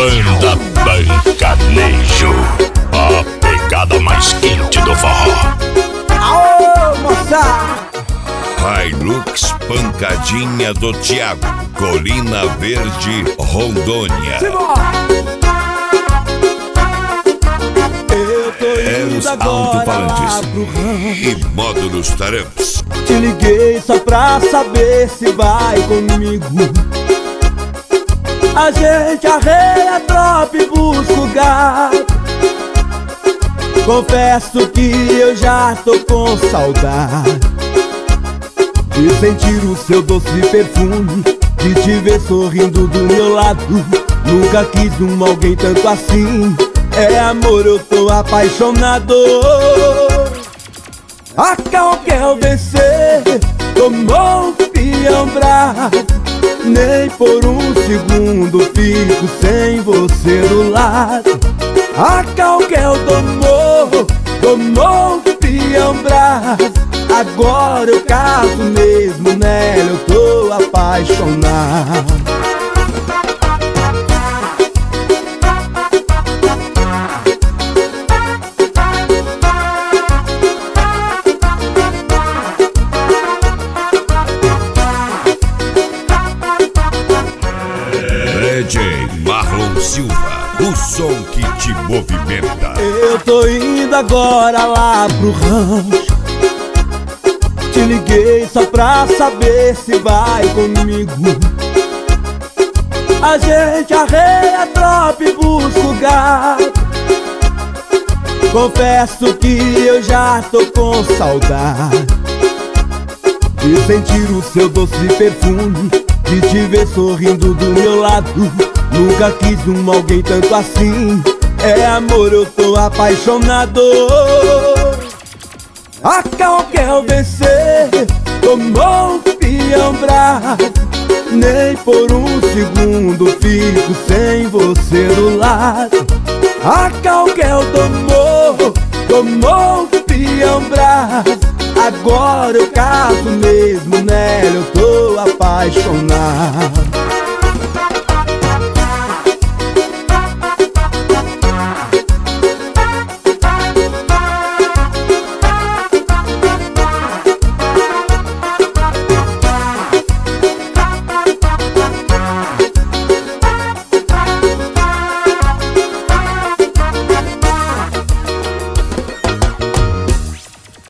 Banda Bancanejo, a pegada mais quente do forró. Aô, moça! Hilux Pancadinha do Thiago, Colina Verde, Rondônia. Eu tô indo Eros agora Alto-Falantes lá pro rancho. e Módulos Taramps. Te liguei só pra saber se vai comigo. A gente arreia a tropa e busca o gato. Confesso que eu já tô com saudade de sentir o seu doce perfume, de te ver sorrindo do meu lado. Nunca quis alguém tanto assim. É amor, eu tô apaixonado. A Cal quer vencer, tomou um peão bravo. Nem por um segundo fico sem você do lado. A Cal quer tomou um peão bravo. Agora eu caso mesmo nela, eu tô apaixonado. DJ Marlon Silva, o som que te movimenta. Eu tô indo agora lá pro rancho. Te liguei só pra saber se vai comigo. A gente arreia a tropa e busca o gato. Confesso que eu já tô com saudade de sentir o seu doce perfume, de te ver sorrindo do meu lado. Nunca quis alguém tanto assim. É amor, eu tô apaixonado. A Cal quer vencer, tomou um peão bravo. Nem por um segundo fico sem você do lado. A Cal quer tomou um peão bravo. Agora eu caso mesmo nela, eu tô apaixonado.